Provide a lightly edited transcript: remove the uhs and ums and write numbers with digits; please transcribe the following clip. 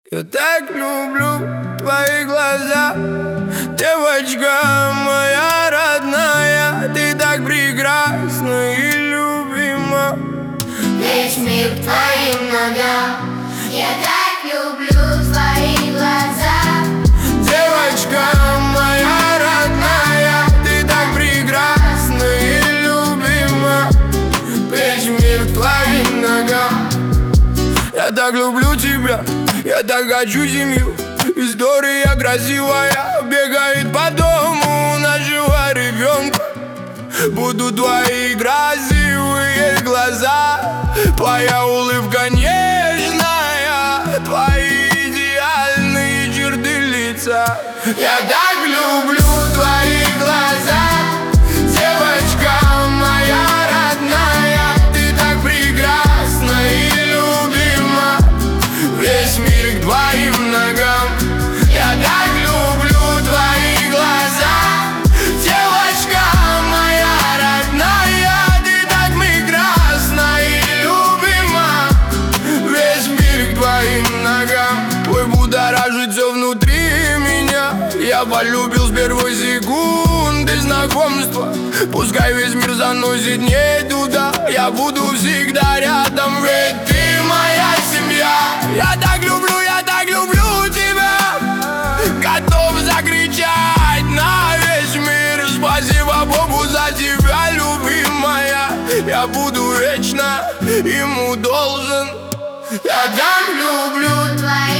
Я так люблю твои глаза, девочка моя родная. Ты так прекрасна и любима. Весь мир к твоим ногам. Я так люблю твои глаза. Девочка моя родная, ты так прекрасна и любима. Весь мир к твоим ногам. Я так люблю тебя, я так хочу семью. История красивая бегает по дому нашего ребенка. Будут твои красивые глаза, твоя улыбка нежная, твои идеальные черты лица. Я так люблю твои глаза, девочка моя родная. Ты так прекрасна и любима. Весь мир к твоим ногам. Я так люблю твои глаза, девочка моя родная. Ты так прекрасна и любима. Весь мир к твоим ногам. Твой будоражит все внутри меня. Я полюбил с первой секунды знакомства. Пускай весь мир заносит не туда, я буду всегда рядом, ведь ты моя семья. Я так люблю тебя. Готов закричать на весь мир. Спасибо Богу за тебя, любимая. Я буду вечно ему должен. Я так люблю Твои